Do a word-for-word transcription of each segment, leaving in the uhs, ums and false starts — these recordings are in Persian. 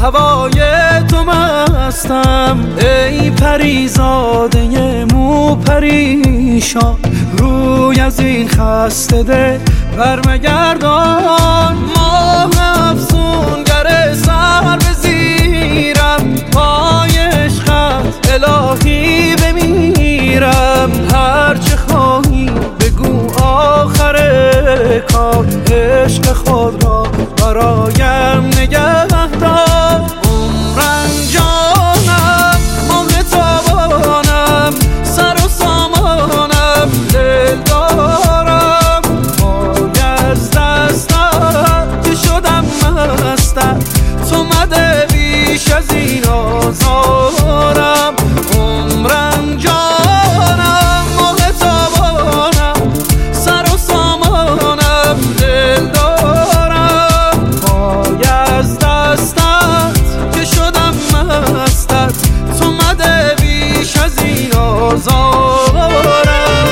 هوای تو مستم. ای پریزاده مو پریشان، روی از این خسته ده برمگردان. ماه افسونگر سر به زیرم، پای عشقت الهی بمیرم. هرچه خواهی بگو آخر کار، عشق خود را برایم نگه دار. عمرم جانم ماه تابانم، سر و سامانم دل دارم. پای از دستم که شدم مستم، تو مده بیش از این آزارم. عمرم جانم ماه تابانم، سر و سامانم دل دارم. پای از دستت که شدم مستت، تو مده بیش از این آزارم.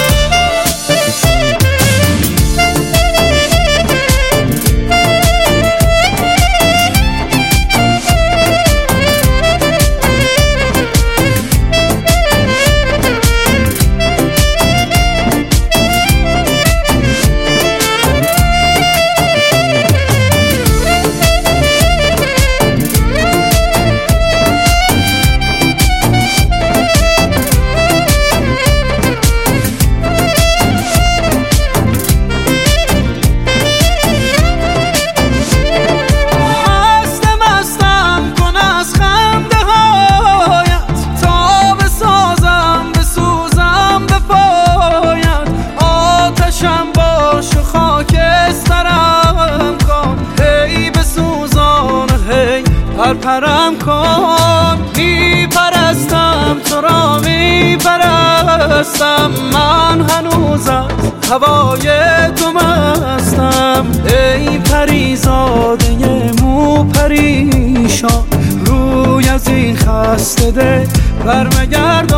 پرپرم کن، میپرستم تو را میپرستم. من هنوز از هوای تو مستم. ای پریزاده مو پریشان، روی از این خسته ده برمگردان.